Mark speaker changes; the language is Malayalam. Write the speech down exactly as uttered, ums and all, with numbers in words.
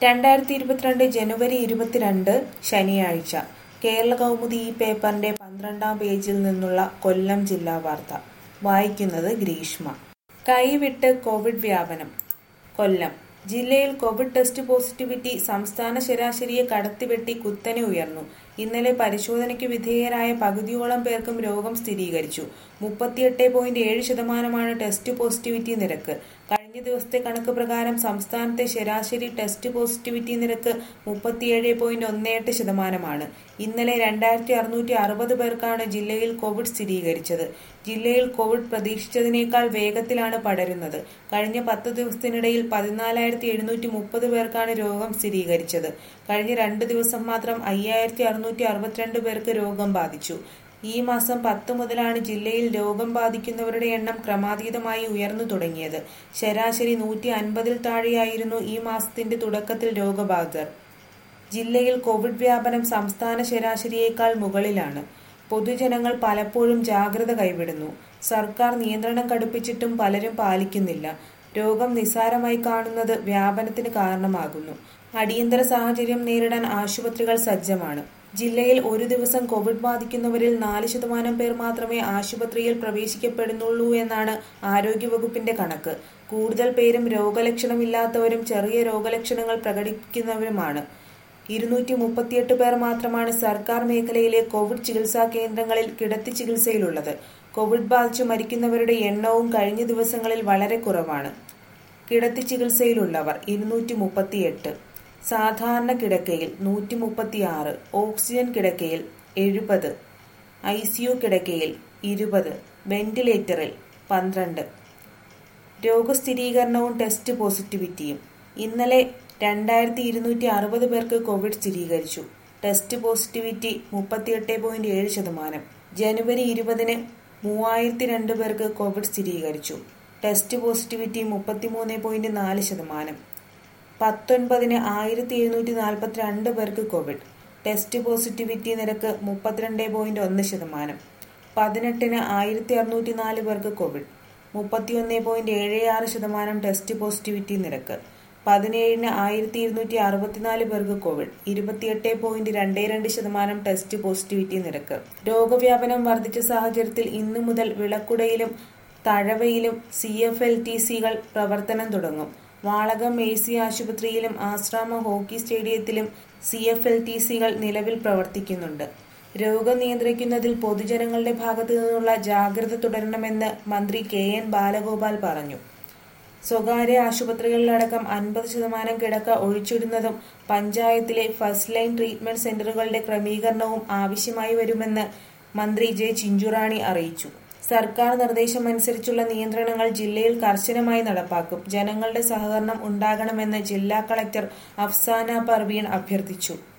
Speaker 1: രണ്ടായിരത്തി ഇരുപത്തിരണ്ട് ജനുവരി ഇരുപത്തിരണ്ട് ശനിയാഴ്ച കേരള കൗമുദി ഈ പേപ്പറിന്റെ പന്ത്രണ്ടാം പേജിൽ നിന്നുള്ള കൊല്ലം ജില്ലാ വാർത്ത വായിക്കുന്നത് ഗ്രീഷ്മ. കൈവിട്ട് കോവിഡ് വ്യാപനം. കൊല്ലം ജില്ലയിൽ കോവിഡ് ടെസ്റ്റ് പോസിറ്റിവിറ്റി സംസ്ഥാന ശരാശരിയെ കടത്തിവെട്ടി കുത്തനെ ഉയർന്നു. ഇന്നലെ പരിശോധനയ്ക്ക് വിധേയരായ പകുതിയോളം പേർക്കും രോഗം സ്ഥിരീകരിച്ചു. മുപ്പത്തിയെട്ട് പോയിന്റ് ഏഴ് ശതമാനമാണ് ടെസ്റ്റ് പോസിറ്റിവിറ്റി നിരക്ക്. കഴിഞ്ഞ ദിവസത്തെ കണക്ക് പ്രകാരം സംസ്ഥാനത്തെ ശരാശരി ടെസ്റ്റ് പോസിറ്റിവിറ്റി നിരക്ക് മുപ്പത്തിയേഴ് പോയിന്റ് ഒന്ന് എട്ട് ശതമാനമാണ്. ഇന്നലെ രണ്ടായിരത്തി അറുന്നൂറ്റി അറുപത് പേർക്കാണ് ജില്ലയിൽ കോവിഡ് സ്ഥിരീകരിച്ചത്. ജില്ലയിൽ കോവിഡ് പ്രതീക്ഷിച്ചതിനേക്കാൾ വേഗത്തിലാണ് പടരുന്നത്. കഴിഞ്ഞ പത്ത് ദിവസത്തിനിടയിൽ പതിനാലായിരത്തി എഴുന്നൂറ്റി മുപ്പത് പേർക്കാണ് രോഗം സ്ഥിരീകരിച്ചത്. കഴിഞ്ഞ രണ്ട് ദിവസം മാത്രം അയ്യായിരത്തി അറുന്നൂറ്റി അറുപത്തിരണ്ട് പേർക്ക് രോഗം ബാധിച്ചു. ഈ മാസം പത്ത് മുതലാണ് ജില്ലയിൽ രോഗം ബാധിക്കുന്നവരുടെ എണ്ണം ക്രമാതീതമായി ഉയർന്നു തുടങ്ങിയത്. ശരാശരി നൂറ്റി അൻപതിൽ താഴെയായിരുന്നു ഈ മാസത്തിന്റെ തുടക്കത്തിൽ രോഗബാധിതർ. ജില്ലയിൽ കോവിഡ് വ്യാപനം സംസ്ഥാന ശരാശരിയേക്കാൾ മുകളിലാണ്. പൊതുജനങ്ങൾ പലപ്പോഴും ജാഗ്രത കൈവിടുന്നു. സർക്കാർ നിയന്ത്രണം കടുപ്പിച്ചിട്ടും പലരും പാലിക്കുന്നില്ല. രോഗം നിസ്സാരമായി കാണുന്നത് വ്യാപനത്തിന് കാരണമാകുന്നു. അടിയന്തര സാഹചര്യം നേരിടാൻ ആശുപത്രികൾ സജ്ജമാണ്. ജില്ലയിൽ ഒരു ദിവസം കോവിഡ് ബാധിക്കുന്നവരിൽ നാല് ശതമാനം പേർ മാത്രമേ ആശുപത്രിയിൽ പ്രവേശിക്കപ്പെടുന്നുള്ളൂ എന്നാണ് ആരോഗ്യവകുപ്പിന്റെ കണക്ക്. കൂടുതൽ പേരും രോഗലക്ഷണമില്ലാത്തവരും ചെറിയ രോഗലക്ഷണങ്ങൾ പ്രകടിപ്പിക്കുന്നവരുമാണ്. ഇരുന്നൂറ്റി മുപ്പത്തിയെട്ട് പേർ മാത്രമാണ് സർക്കാർ മേഖലയിലെ കോവിഡ് ചികിത്സാ കേന്ദ്രങ്ങളിൽ കിടത്തി ചികിത്സയിലുള്ളത്. കോവിഡ് ബാധിച്ചു മരിക്കുന്നവരുടെ എണ്ണവും കഴിഞ്ഞ ദിവസങ്ങളിൽ വളരെ കുറവാണ്. കിടത്തി ചികിത്സയിലുള്ളവർ ഇരുന്നൂറ്റി മുപ്പത്തിയെട്ട്, സാധാരണ കിടക്കയിൽ നൂറ്റി മുപ്പത്തിയാറ്, ഓക്സിജൻ കിടക്കയിൽ എഴുപത്, ഐ സി യു കിടക്കയിൽ ഇരുപത്, വെന്റിലേറ്ററിൽ പന്ത്രണ്ട്. രോഗസ്ഥിരീകരണവും ടെസ്റ്റ് പോസിറ്റിവിറ്റിയും. ഇന്നലെ രണ്ടായിരത്തി ഇരുന്നൂറ്റി അറുപത് പേർക്ക് കോവിഡ് സ്ഥിരീകരിച്ചു. ടെസ്റ്റ് പോസിറ്റിവിറ്റി മുപ്പത്തിയെട്ട് പോയിന്റ് ഏഴ് ശതമാനം. ജനുവരി ഇരുപതിന് മൂവായിരത്തി രണ്ട് പേർക്ക് കോവിഡ് സ്ഥിരീകരിച്ചു. ടെസ്റ്റ് പോസിറ്റിവിറ്റി മുപ്പത്തിമൂന്ന് പോയിന്റ് നാല് ശതമാനം. പത്തൊൻപതിന് ആയിരത്തി എഴുന്നൂറ്റി നാൽപ്പത്തി രണ്ട് പേർക്ക് കോവിഡ്. ടെസ്റ്റ് പോസിറ്റിവിറ്റി നിരക്ക് മുപ്പത്തിരണ്ട് പോയിന്റ് ഒന്ന് ശതമാനം. പതിനെട്ടിന് ആയിരത്തി അറുന്നൂറ്റി നാല് പേർക്ക് കോവിഡ്. മുപ്പത്തിയൊന്ന് പോയിന്റ് ഏഴ് ആറ് ശതമാനം ടെസ്റ്റ് പോസിറ്റിവിറ്റി നിരക്ക്. പതിനേഴിന് ആയിരത്തി ഇരുന്നൂറ്റി അറുപത്തിനാല് പേർക്ക് കോവിഡ്. ഇരുപത്തിയെട്ട് പോയിന്റ് രണ്ട് രണ്ട് ശതമാനം ടെസ്റ്റ് പോസിറ്റിവിറ്റി നിരക്ക്. രോഗവ്യാപനം വർദ്ധിച്ച സാഹചര്യത്തിൽ ഇന്നു മുതൽ വിളക്കുടയിലും തഴവയിലും സി എഫ് എൽ ടി സികൾ പ്രവർത്തനം തുടങ്ങും. വാളകം എ സി ആശുപത്രിയിലും ആശ്രാമ ഹോക്കി സ്റ്റേഡിയത്തിലും സി എഫ് എൽ ടി സികൾ നിലവിൽ പ്രവർത്തിക്കുന്നുണ്ട്. രോഗം നിയന്ത്രിക്കുന്നതിൽ പൊതുജനങ്ങളുടെ ഭാഗത്തു നിന്നുള്ള ജാഗ്രത തുടരണമെന്ന് മന്ത്രി കെ എൻ ബാലഗോപാൽ പറഞ്ഞു. സ്വകാര്യ ആശുപത്രികളിലടക്കം അൻപത് ശതമാനം കിടക്ക ഒഴിച്ചിടുന്നതും പഞ്ചായത്തിലെ ഫസ്റ്റ് ലൈൻ ട്രീറ്റ്മെന്റ് സെന്ററുകളുടെ ക്രമീകരണവും ആവശ്യമായി വരുമെന്ന് മന്ത്രി ജെ ചിഞ്ചുറാണി അറിയിച്ചു. സർക്കാർ നിർദ്ദേശമനുസരിച്ചുള്ള നിയന്ത്രണങ്ങൾ ജില്ലയിൽ കർശനമായി നടപ്പാക്കും. ജനങ്ങളുടെ സഹകരണം ഉണ്ടാകണമെന്ന് ജില്ലാ കളക്ടർ അഫ്സാന പർവീൺ അഭ്യർത്ഥിച്ചു.